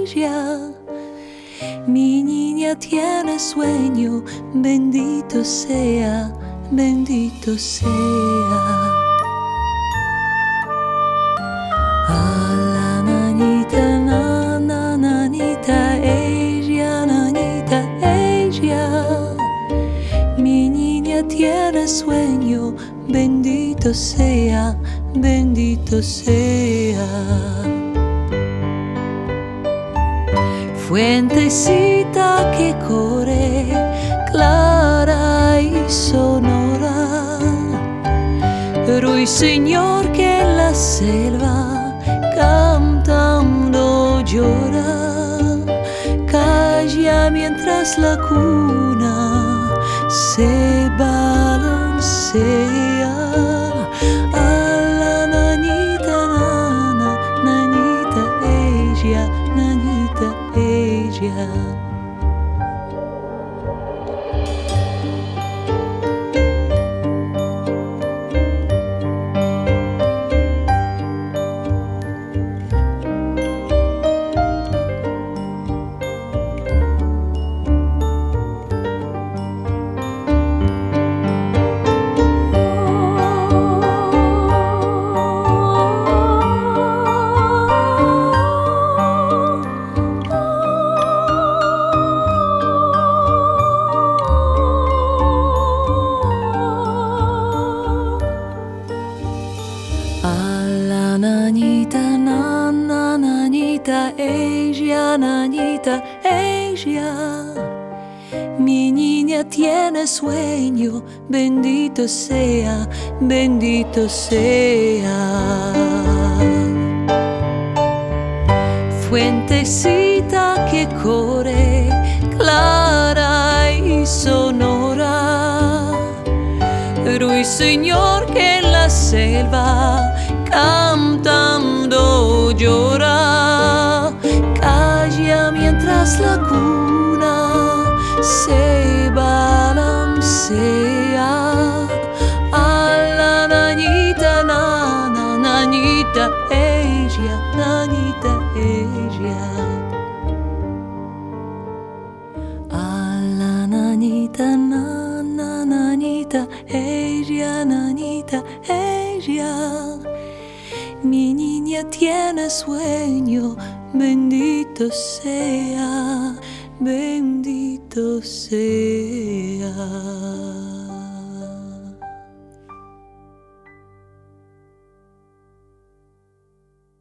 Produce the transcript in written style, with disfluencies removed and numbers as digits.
ella. Mi niña tiene sueño, bendito sea, bendito sea. A la nanita, nanita, ella, nanita, ella. Mi niña tiene sueño, bendito sea, bendito sea. Fuentecita que corre, clara y sonora, ruiseñor que en la selva cantando llora, calla mientras la cuna se balancea. A la nanita, nanita, ella, nanita, ella. Nanita, ella, nanita, ella. Mi niña tiene sueño, bendito sea, bendito sea. Fuentecita que corre, clara y sonora, ruiseñor que en la selva cantando llora, calla mientras la cuna se balancea. A la nanita, nanita, ella, nanita, ella. A la nanita, nanita, ella, nanita, ella. Mi niña tiene sueño, bendito sea, bendito sea.